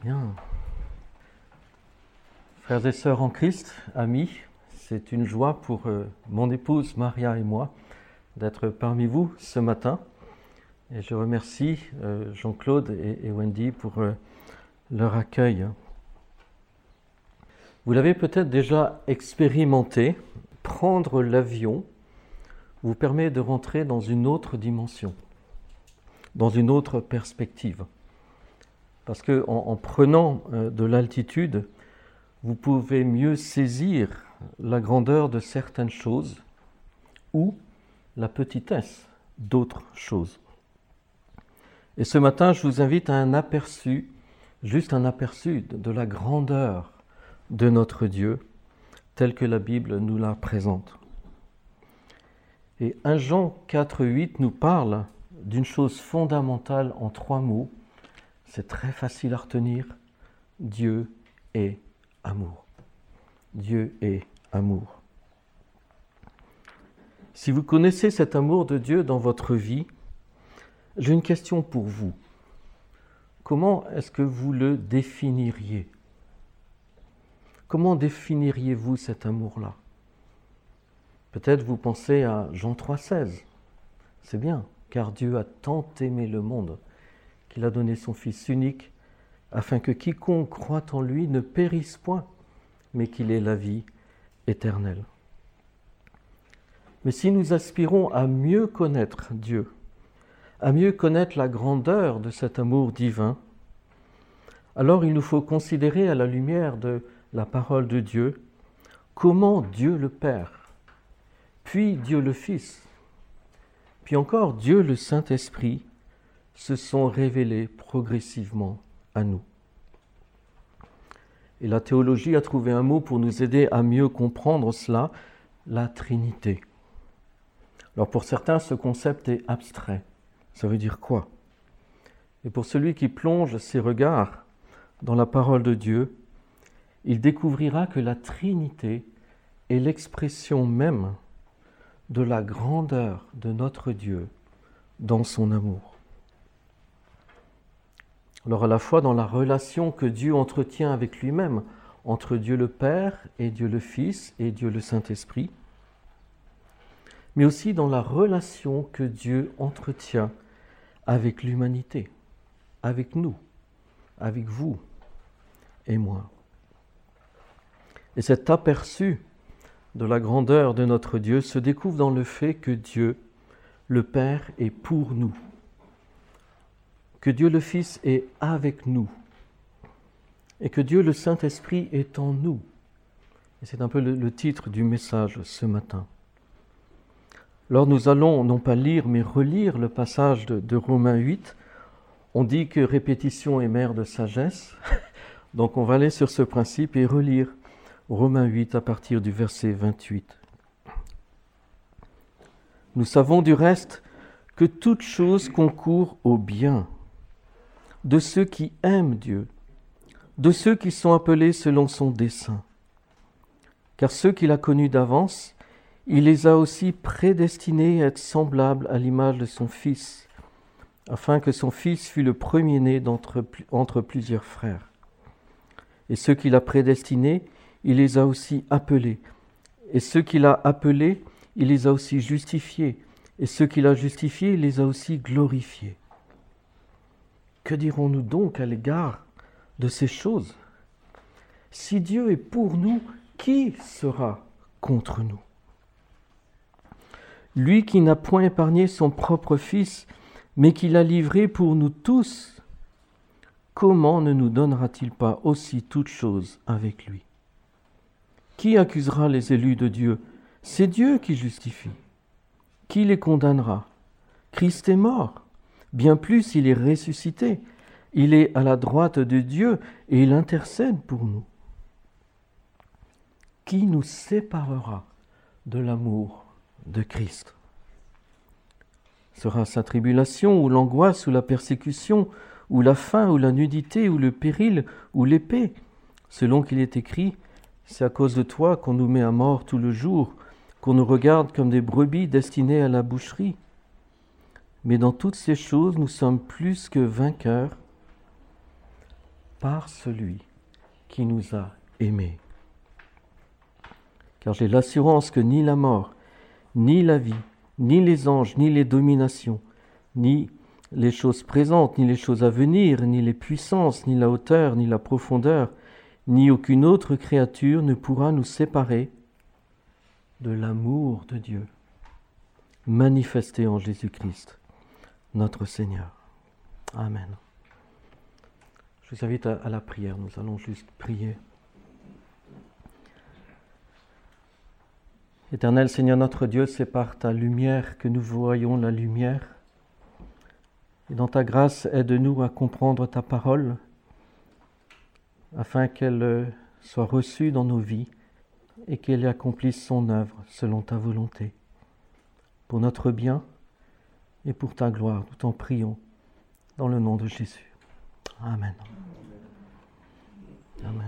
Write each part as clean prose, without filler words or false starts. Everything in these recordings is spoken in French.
Bien. Frères et sœurs en Christ, amis, c'est une joie pour mon épouse Maria et moi d'être parmi vous ce matin. Et je remercie Jean-Claude et Wendy pour leur accueil. Vous l'avez peut-être déjà expérimenté, prendre l'avion vous permet de rentrer dans une autre dimension, dans une autre perspective. Parce qu'en prenant de l'altitude, vous pouvez mieux saisir la grandeur de certaines choses ou la petitesse d'autres choses. Et ce matin, je vous invite à un aperçu, juste un aperçu de la grandeur de notre Dieu, telle que la Bible nous la présente. Et 1 Jean 4,8 nous parle d'une chose fondamentale en 3 mots. C'est très facile à retenir. Dieu est amour. Dieu est amour. Si vous connaissez cet amour de Dieu dans votre vie, j'ai une question pour vous. Comment est-ce que vous le définiriez ? Comment définiriez-vous cet amour-là ? Peut-être vous pensez à Jean 3,16. C'est bien, car Dieu a tant aimé le monde qu'il a donné son Fils unique, afin que quiconque croit en lui ne périsse point, mais qu'il ait la vie éternelle. Mais si nous aspirons à mieux connaître Dieu, à mieux connaître la grandeur de cet amour divin, alors il nous faut considérer à la lumière de la parole de Dieu comment Dieu le Père, puis Dieu le Fils, puis encore Dieu le Saint-Esprit se sont révélés progressivement à nous. Et la théologie a trouvé un mot pour nous aider à mieux comprendre cela, la Trinité. Alors pour certains, ce concept est abstrait. Ça veut dire quoi ? Et pour celui qui plonge ses regards dans la parole de Dieu, il découvrira que la Trinité est l'expression même de la grandeur de notre Dieu dans son amour. Alors à la fois dans la relation que Dieu entretient avec lui-même, entre Dieu le Père et Dieu le Fils et Dieu le Saint-Esprit, mais aussi dans la relation que Dieu entretient avec l'humanité, avec nous, avec vous et moi. Et cet aperçu de la grandeur de notre Dieu se découvre dans le fait que Dieu, le Père, est pour nous, que Dieu le Fils est avec nous, et que Dieu le Saint-Esprit est en nous. Et c'est un peu le titre du message ce matin. Alors nous allons non pas lire, mais relire le passage de Romains 8. On dit que répétition est mère de sagesse, donc on va aller sur ce principe et relire Romains 8 à partir du verset 28. Nous savons du reste que toute chose concourt au bien de ceux qui aiment Dieu, de ceux qui sont appelés selon son dessein. Car ceux qu'il a connus d'avance, il les a aussi prédestinés à être semblables à l'image de son Fils, afin que son Fils fût le premier-né entre plusieurs frères. Et ceux qu'il a prédestinés, il les a aussi appelés. Et ceux qu'il a appelés, il les a aussi justifiés. Et ceux qu'il a justifiés, il les a aussi glorifiés. Que dirons-nous donc à l'égard de ces choses ? Si Dieu est pour nous, qui sera contre nous ? Lui qui n'a point épargné son propre Fils, mais qui l'a livré pour nous tous, comment ne nous donnera-t-il pas aussi toutes choses avec lui ? Qui accusera les élus de Dieu ? C'est Dieu qui justifie. Qui les condamnera ? Christ est mort. Bien plus, il est ressuscité. Il est à la droite de Dieu et il intercède pour nous. Qui nous séparera de l'amour de Christ ? Sera sa tribulation, ou l'angoisse, ou la persécution, ou la faim, ou la nudité, ou le péril, ou l'épée ? Selon qu'il est écrit, c'est à cause de toi qu'on nous met à mort tout le jour, qu'on nous regarde comme des brebis destinées à la boucherie. Mais dans toutes ces choses, nous sommes plus que vainqueurs par celui qui nous a aimés. Car j'ai l'assurance que ni la mort, ni la vie, ni les anges, ni les dominations, ni les choses présentes, ni les choses à venir, ni les puissances, ni la hauteur, ni la profondeur, ni aucune autre créature ne pourra nous séparer de l'amour de Dieu, manifesté en Jésus-Christ, notre Seigneur. Amen. Je vous invite à la prière, nous allons juste prier. Éternel Seigneur notre Dieu, c'est par ta lumière que nous voyons la lumière. Et dans ta grâce, aide-nous à comprendre ta parole, afin qu'elle soit reçue dans nos vies et qu'elle accomplisse son œuvre selon ta volonté, pour notre bien et pour ta gloire. Nous t'en prions dans le nom de Jésus. Amen. Amen.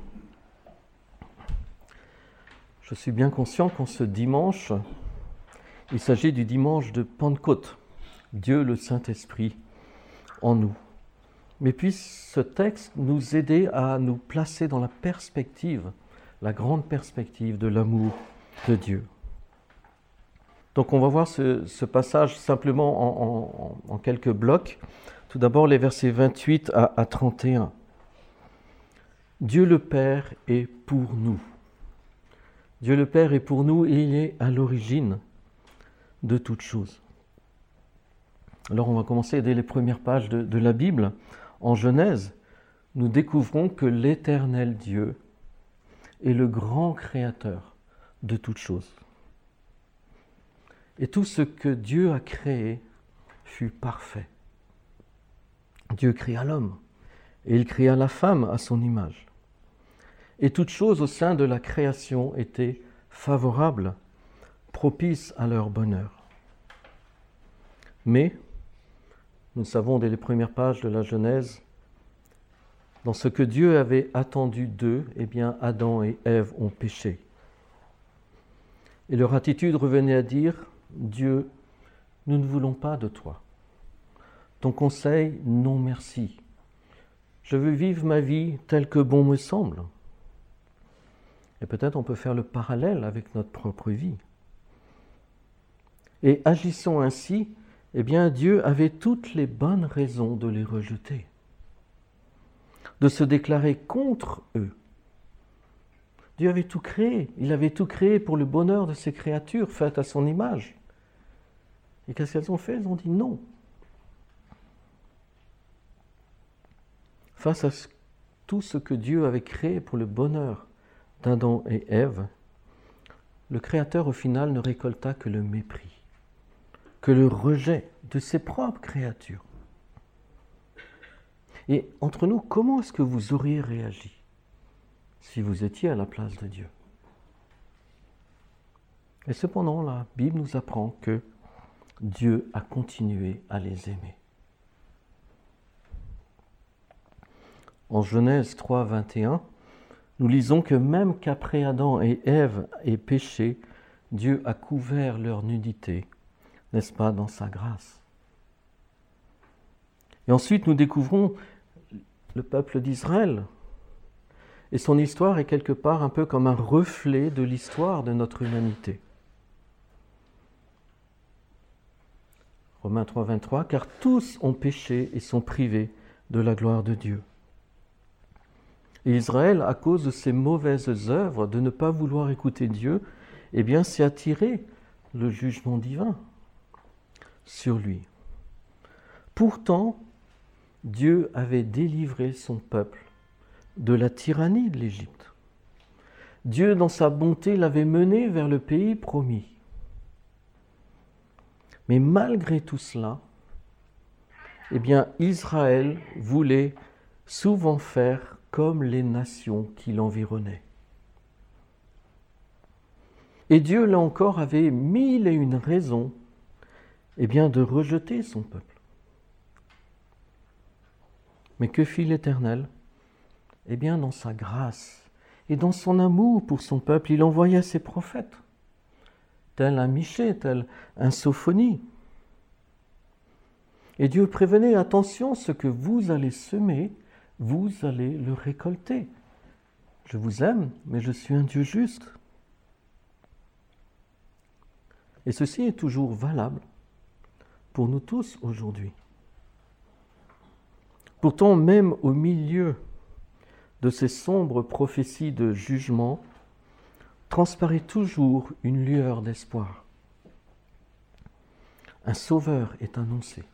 Je suis bien conscient qu'en ce dimanche, il s'agit du dimanche de Pentecôte, Dieu le Saint-Esprit en nous. Mais puisse ce texte nous aider à nous placer dans la perspective, la grande perspective de l'amour de Dieu. Donc on va voir ce passage simplement en quelques blocs. Tout d'abord les versets 28 à 31. Dieu le Père est pour nous. Dieu le Père est pour nous et il est à l'origine de toutes choses. Alors on va commencer dès les premières pages de la Bible. En Genèse, nous découvrons que l'Éternel Dieu est le grand créateur de toutes choses. Et tout ce que Dieu a créé fut parfait. Dieu créa l'homme et il créa la femme à son image. Et toutes choses au sein de la création étaient favorables, propices à leur bonheur. Mais, nous savons dès les premières pages de la Genèse, dans ce que Dieu avait attendu d'eux, eh bien Adam et Ève ont péché. Et leur attitude revenait à dire, Dieu, nous ne voulons pas de toi. Ton conseil, non merci. Je veux vivre ma vie telle que bon me semble. Et peut-être on peut faire le parallèle avec notre propre vie. Et agissant ainsi, eh bien Dieu avait toutes les bonnes raisons de les rejeter, de se déclarer contre eux. Dieu avait tout créé, il avait tout créé pour le bonheur de ses créatures faites à son image. Et qu'est-ce qu'elles ont fait? Elles ont dit non. Face à tout ce que Dieu avait créé pour le bonheur d'Adam et Ève, le Créateur au final ne récolta que le mépris, que le rejet de ses propres créatures. Et entre nous, comment est-ce que vous auriez réagi si vous étiez à la place de Dieu? Et cependant, la Bible nous apprend que Dieu a continué à les aimer. En Genèse 3, 21, nous lisons que même qu'après Adam et Ève aient péché, Dieu a couvert leur nudité, n'est-ce pas, dans sa grâce. Et ensuite, nous découvrons le peuple d'Israël. Et son histoire est quelque part un peu comme un reflet de l'histoire de notre humanité. Romains 3, 23, car tous ont péché et sont privés de la gloire de Dieu. Et Israël, à cause de ses mauvaises œuvres, de ne pas vouloir écouter Dieu, eh bien, s'est attiré le jugement divin sur lui. Pourtant, Dieu avait délivré son peuple de la tyrannie de l'Égypte. Dieu, dans sa bonté, l'avait mené vers le pays promis. Mais malgré tout cela, eh bien, Israël voulait souvent faire comme les nations qui l'environnaient. Et Dieu, là encore, avait 1001 raisons, eh bien, de rejeter son peuple. Mais que fit l'Éternel? Eh bien, dans sa grâce et dans son amour pour son peuple, il envoya ses prophètes, tel un Michée, tel un Sophonie. Et Dieu prévenait, attention, ce que vous allez semer, vous allez le récolter. Je vous aime, mais je suis un Dieu juste. Et ceci est toujours valable pour nous tous aujourd'hui. Pourtant, même au milieu de ces sombres prophéties de jugement, transparaît toujours une lueur d'espoir. Un sauveur est annoncé.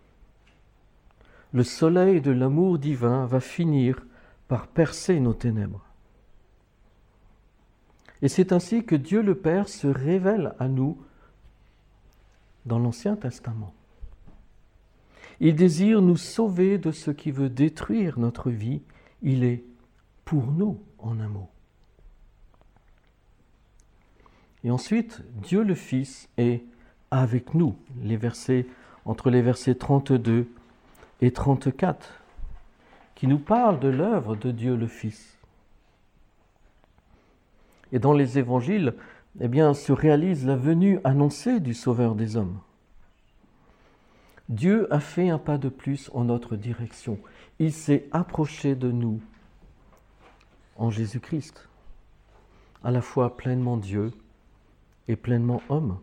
Le soleil de l'amour divin va finir par percer nos ténèbres. Et c'est ainsi que Dieu le Père se révèle à nous dans l'Ancien Testament. Il désire nous sauver de ce qui veut détruire notre vie. Il est pour nous en un mot. Et ensuite, Dieu le Fils est avec nous. Entre les versets 32 et 34, qui nous parlent de l'œuvre de Dieu le Fils. Et dans les évangiles, se réalise la venue annoncée du Sauveur des hommes. Dieu a fait un pas de plus en notre direction. Il s'est approché de nous en Jésus-Christ, à la fois pleinement Dieu et pleinement homme.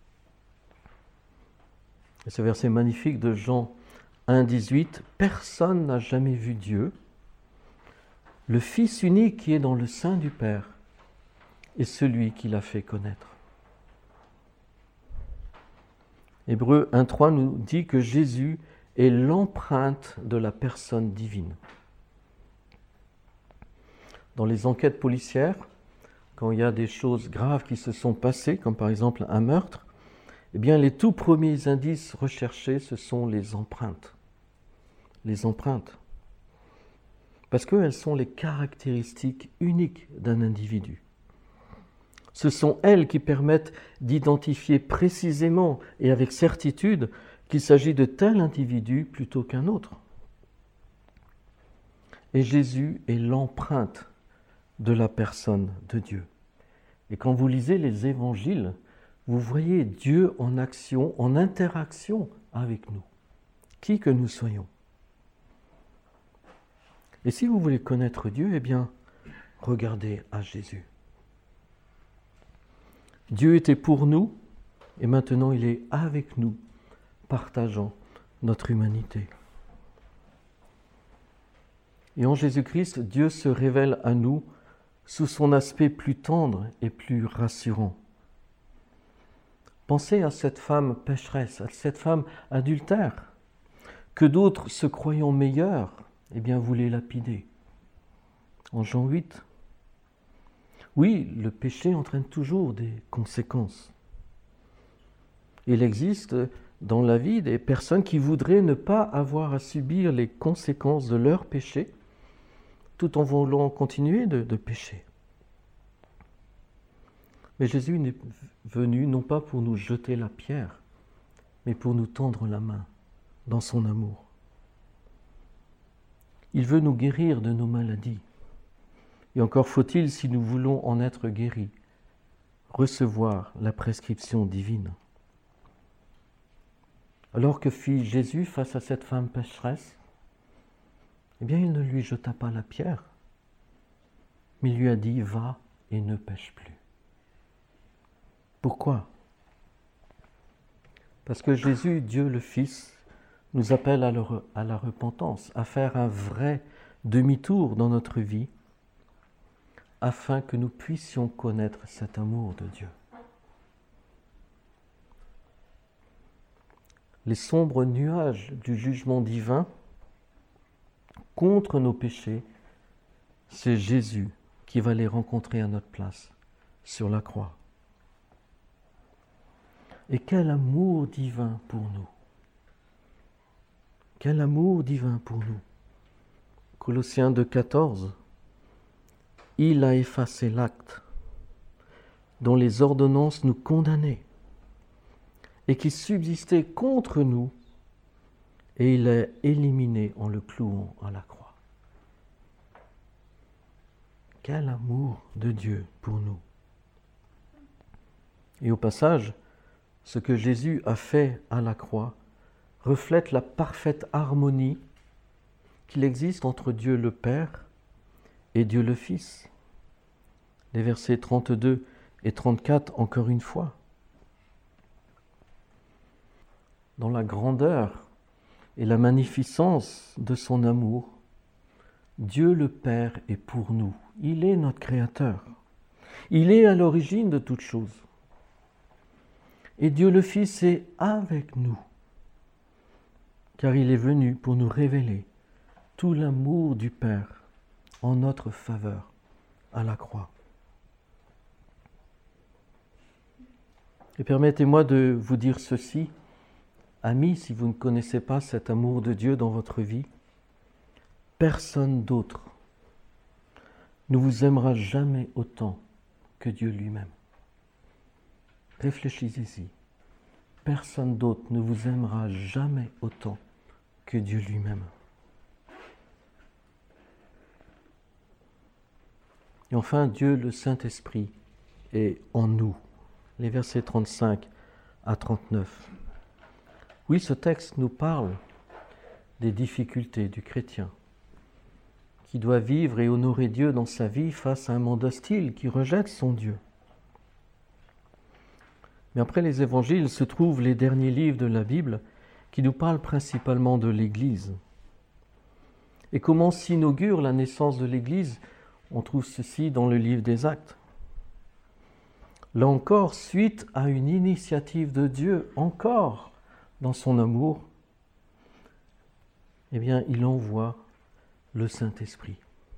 Et ce verset magnifique de Jean 1,18, « Personne n'a jamais vu Dieu. Le Fils unique qui est dans le sein du Père est celui qui l'a fait connaître. » Hébreux 1,3 nous dit que Jésus est l'empreinte de la personne divine. Dans les enquêtes policières, quand il y a des choses graves qui se sont passées, comme par exemple un meurtre, les tout premiers indices recherchés, ce sont les empreintes. Les empreintes. Parce qu'elles sont les caractéristiques uniques d'un individu. Ce sont elles qui permettent d'identifier précisément et avec certitude qu'il s'agit de tel individu plutôt qu'un autre. Et Jésus est l'empreinte de la personne de Dieu. Et quand vous lisez les évangiles, vous voyez Dieu en action, en interaction avec nous, qui que nous soyons. Et si vous voulez connaître Dieu, regardez à Jésus. Dieu était pour nous et maintenant il est avec nous, partageant notre humanité. Et en Jésus-Christ, Dieu se révèle à nous sous son aspect plus tendre et plus rassurant. Pensez à cette femme pécheresse, à cette femme adultère, que d'autres, se croyant meilleurs, voulaient lapider. En Jean 8, oui, le péché entraîne toujours des conséquences. Il existe dans la vie des personnes qui voudraient ne pas avoir à subir les conséquences de leur péché, tout en voulant continuer de pécher. Mais Jésus n'est venu non pas pour nous jeter la pierre, mais pour nous tendre la main dans son amour. Il veut nous guérir de nos maladies. Et encore faut-il, si nous voulons en être guéris, recevoir la prescription divine. Alors que fit Jésus face à cette femme pécheresse? Il ne lui jeta pas la pierre, mais il lui a dit « Va et ne pêche plus ». Pourquoi? Parce que Jésus, Dieu le Fils, nous appelle à la repentance, à faire un vrai demi-tour dans notre vie, afin que nous puissions connaître cet amour de Dieu. Les sombres nuages du jugement divin contre nos péchés, c'est Jésus qui va les rencontrer à notre place sur la croix. Et quel amour divin pour nous! Quel amour divin pour nous! Colossiens 2,14. Il a effacé l'acte dont les ordonnances nous condamnaient et qui subsistait contre nous, et il l'a éliminé en le clouant à la croix. Quel amour de Dieu pour nous! Et au passage, ce que Jésus a fait à la croix reflète la parfaite harmonie qu'il existe entre Dieu le Père et Dieu le Fils. Les versets 32 et 34, encore une fois. Dans la grandeur et la magnificence de son amour, Dieu le Père est pour nous. Il est notre Créateur. Il est à l'origine de toutes choses. Et Dieu le Fils est avec nous, car il est venu pour nous révéler tout l'amour du Père en notre faveur à la croix. Et permettez-moi de vous dire ceci, amis, si vous ne connaissez pas cet amour de Dieu dans votre vie, personne d'autre ne vous aimera jamais autant que Dieu lui-même. Réfléchissez-y. Personne d'autre ne vous aimera jamais autant que Dieu lui-même. Et enfin, Dieu le Saint-Esprit est en nous. Les versets 35 à 39. Oui, ce texte nous parle des difficultés du chrétien qui doit vivre et honorer Dieu dans sa vie face à un monde hostile qui rejette son Dieu. Mais après les évangiles se trouvent les derniers livres de la Bible qui nous parlent principalement de l'Église. Et comment s'inaugure la naissance de l'Église? On trouve ceci dans le livre des Actes. Là encore, suite à une initiative de Dieu, encore dans son amour, eh bien, il envoie le Saint-Esprit.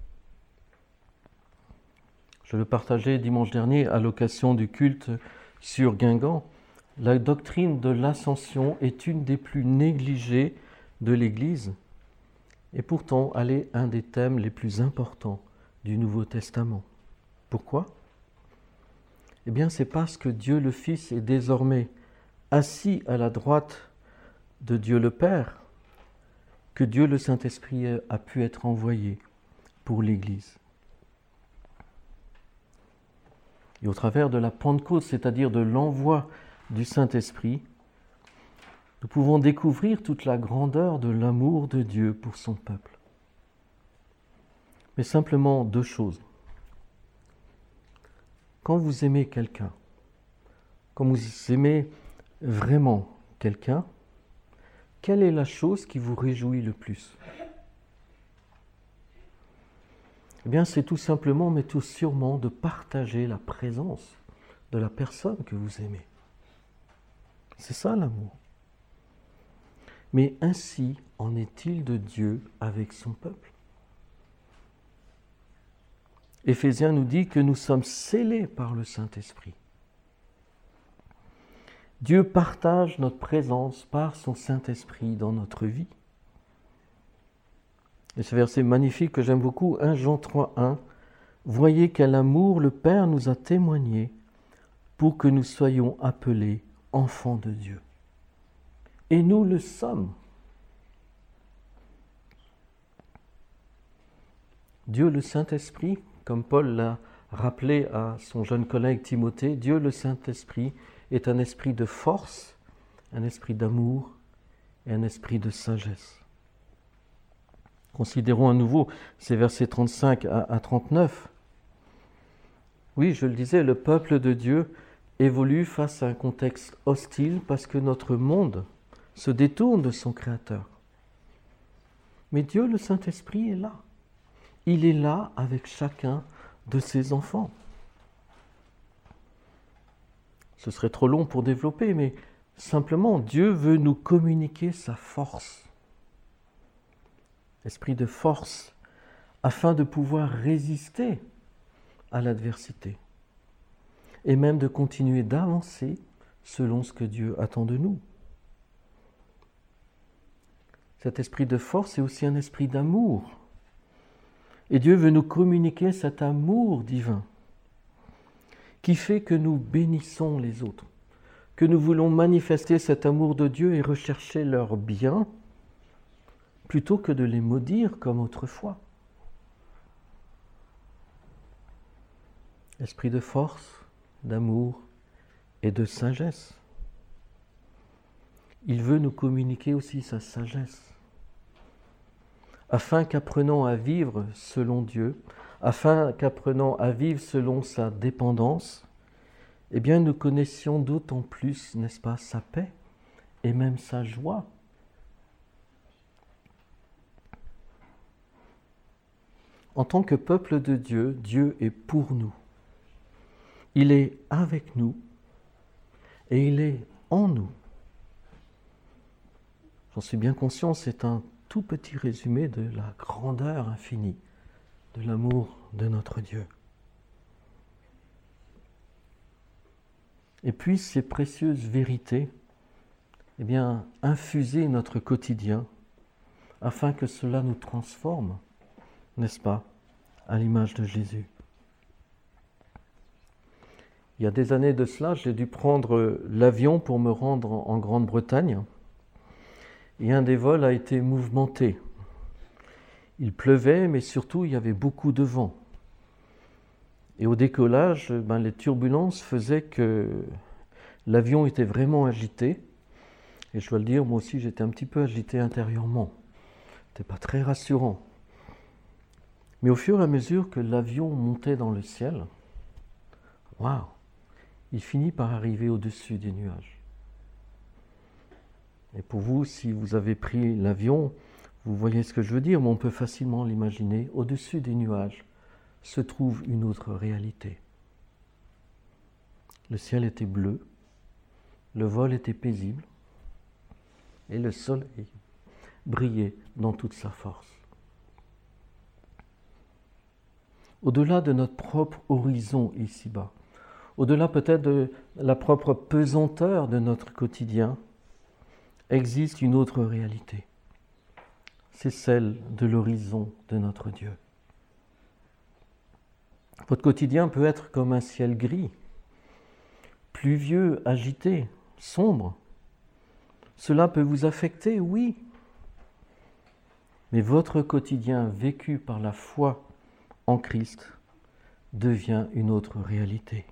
Je le partageais dimanche dernier à l'occasion du culte sur Guingamp. La doctrine de l'ascension est une des plus négligées de l'Église et pourtant elle est un des thèmes les plus importants du Nouveau Testament. Pourquoi? Eh bien, c'est parce que Dieu le Fils est désormais assis à la droite de Dieu le Père que Dieu le Saint-Esprit a pu être envoyé pour l'Église. Et au travers de la Pentecôte, c'est-à-dire de l'envoi du Saint-Esprit, nous pouvons découvrir toute la grandeur de l'amour de Dieu pour son peuple. Mais simplement deux choses. Quand vous aimez quelqu'un, quand vous aimez vraiment quelqu'un, quelle est la chose qui vous réjouit le plus? Eh bien, c'est tout simplement, mais tout sûrement, de partager la présence de la personne que vous aimez. C'est ça l'amour. Mais ainsi en est-il de Dieu avec son peuple? Éphésiens nous dit que nous sommes scellés par le Saint-Esprit. Dieu partage notre présence par son Saint-Esprit dans notre vie. Et ce verset magnifique que j'aime beaucoup, 1 Jean 3,1, « Voyez quel amour le Père nous a témoigné pour que nous soyons appelés enfants de Dieu. » Et nous le sommes. Dieu le Saint-Esprit, comme Paul l'a rappelé à son jeune collègue Timothée, Dieu le Saint-Esprit est un esprit de force, un esprit d'amour et un esprit de sagesse. Considérons à nouveau ces versets 35 à 39. Oui, je le disais, le peuple de Dieu évolue face à un contexte hostile parce que notre monde se détourne de son Créateur. Mais Dieu, le Saint-Esprit, est là. Il est là avec chacun de ses enfants. Ce serait trop long pour développer, mais simplement, Dieu veut nous communiquer sa force. Esprit de force, afin de pouvoir résister à l'adversité et même de continuer d'avancer selon ce que Dieu attend de nous. Cet esprit de force est aussi un esprit d'amour. Et Dieu veut nous communiquer cet amour divin qui fait que nous bénissons les autres, que nous voulons manifester cet amour de Dieu et rechercher leur bien plutôt que de les maudire comme autrefois. Esprit de force, d'amour et de sagesse. Il veut nous communiquer aussi sa sagesse, afin qu'apprenant à vivre selon Dieu, afin qu'apprenant à vivre selon sa dépendance, eh bien nous connaissions d'autant plus, n'est-ce pas, sa paix et même sa joie. En tant que peuple de Dieu, Dieu est pour nous. Il est avec nous et il est en nous. J'en suis bien conscient, c'est un tout petit résumé de la grandeur infinie de l'amour de notre Dieu. Et puis ces précieuses vérités, eh bien, infuser notre quotidien afin que cela nous transforme, n'est-ce pas, à l'image de Jésus. Il y a des années de cela, j'ai dû prendre l'avion pour me rendre en Grande-Bretagne. Et un des vols a été mouvementé. Il pleuvait, mais surtout il y avait beaucoup de vent. Et au décollage, les turbulences faisaient que l'avion était vraiment agité. Et je dois le dire, moi aussi j'étais un petit peu agité intérieurement. C'était pas très rassurant. Mais au fur et à mesure que l'avion montait dans le ciel, waouh, il finit par arriver au-dessus des nuages. Et pour vous, si vous avez pris l'avion, vous voyez ce que je veux dire, mais on peut facilement l'imaginer. Au-dessus des nuages se trouve une autre réalité. Le ciel était bleu, le vol était paisible, et le soleil brillait dans toute sa force. Au-delà de notre propre horizon ici-bas, au-delà peut-être de la propre pesanteur de notre quotidien, existe une autre réalité. C'est celle de l'horizon de notre Dieu. Votre quotidien peut être comme un ciel gris, pluvieux, agité, sombre. Cela peut vous affecter, oui. Mais votre quotidien vécu par la foi en Christ devient une autre réalité.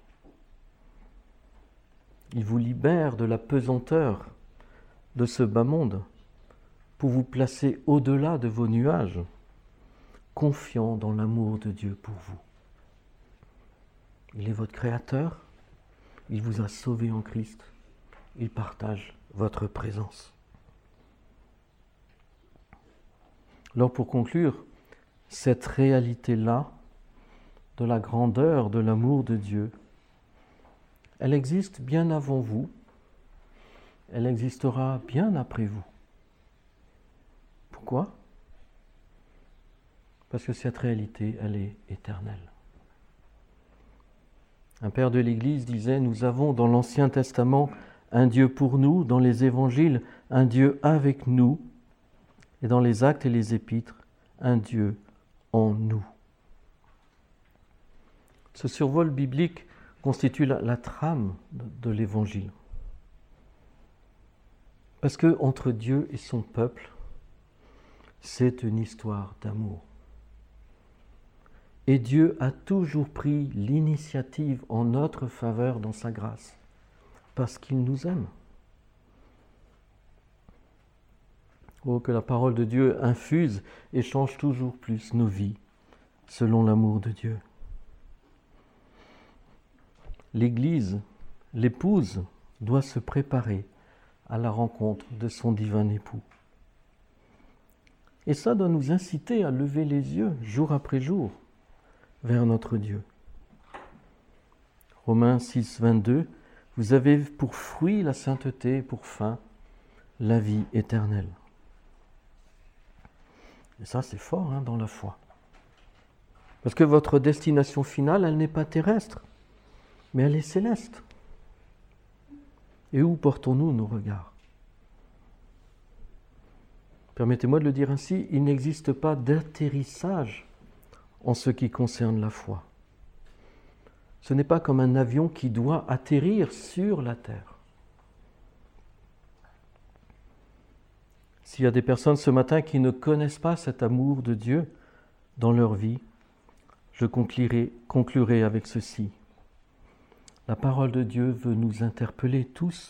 Il vous libère de la pesanteur de ce bas monde pour vous placer au-delà de vos nuages, confiant dans l'amour de Dieu pour vous. Il est votre Créateur, il vous a sauvé en Christ, il partage votre présence. Alors pour conclure, cette réalité-là, de la grandeur de l'amour de Dieu, elle existe bien avant vous, elle existera bien après vous. Pourquoi ? Parce que cette réalité, elle est éternelle. Un père de l'Église disait, nous avons dans l'Ancien Testament un Dieu pour nous, dans les Évangiles, un Dieu avec nous, et dans les Actes et les Épîtres, un Dieu en nous. Ce survol biblique constitue la trame de l'Évangile. Parce que entre Dieu et son peuple, c'est une histoire d'amour. Et Dieu a toujours pris l'initiative en notre faveur dans sa grâce, parce qu'il nous aime. Oh, que la parole de Dieu infuse et change toujours plus nos vies, selon l'amour de Dieu. L'Église, l'épouse, doit se préparer à la rencontre de son divin époux. Et ça doit nous inciter à lever les yeux, jour après jour, vers notre Dieu. Romains 6, 22, vous avez pour fruit la sainteté, pour fin la vie éternelle. Et ça, c'est fort dans la foi. Parce que votre destination finale, elle n'est pas terrestre, mais elle est céleste. Et où portons-nous nos regards ? Permettez-moi de le dire ainsi, il n'existe pas d'atterrissage en ce qui concerne la foi. Ce n'est pas comme un avion qui doit atterrir sur la terre. S'il y a des personnes ce matin qui ne connaissent pas cet amour de Dieu dans leur vie, je conclurai avec ceci. La parole de Dieu veut nous interpeller tous.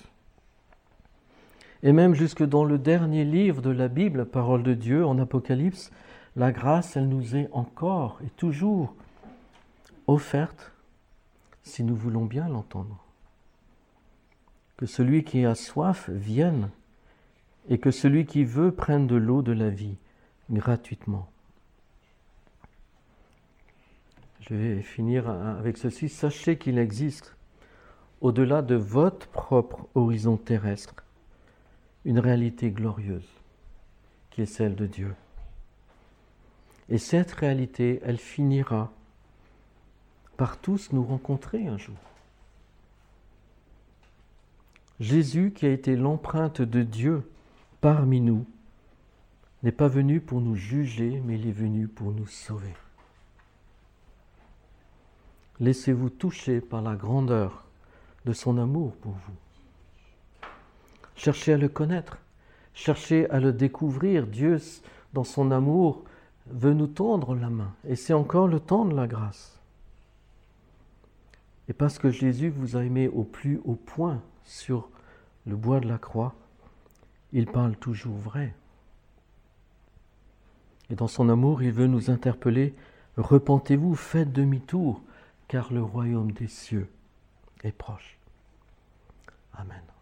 Et même jusque dans le dernier livre de la Bible, parole de Dieu, en Apocalypse, La grâce, elle nous est encore et toujours offerte si nous voulons bien l'entendre. Que celui qui a soif vienne et que celui qui veut prenne de l'eau de la vie gratuitement. Je vais finir avec ceci. Sachez qu'il existe, au-delà de votre propre horizon terrestre, une réalité glorieuse qui est celle de Dieu. Et cette réalité, elle finira par tous nous rencontrer un jour. Jésus, qui a été l'empreinte de Dieu parmi nous, n'est pas venu pour nous juger, mais il est venu pour nous sauver. Laissez-vous toucher par la grandeur de son amour pour vous. Cherchez à le connaître, cherchez à le découvrir. Dieu, dans son amour, veut nous tendre la main, et c'est encore le temps de la grâce. Et parce que Jésus vous a aimé au plus haut point sur le bois de la croix, il parle toujours vrai. Et dans son amour, il veut nous interpeller, repentez-vous, faites demi-tour, car le royaume des cieux est proche. Amen.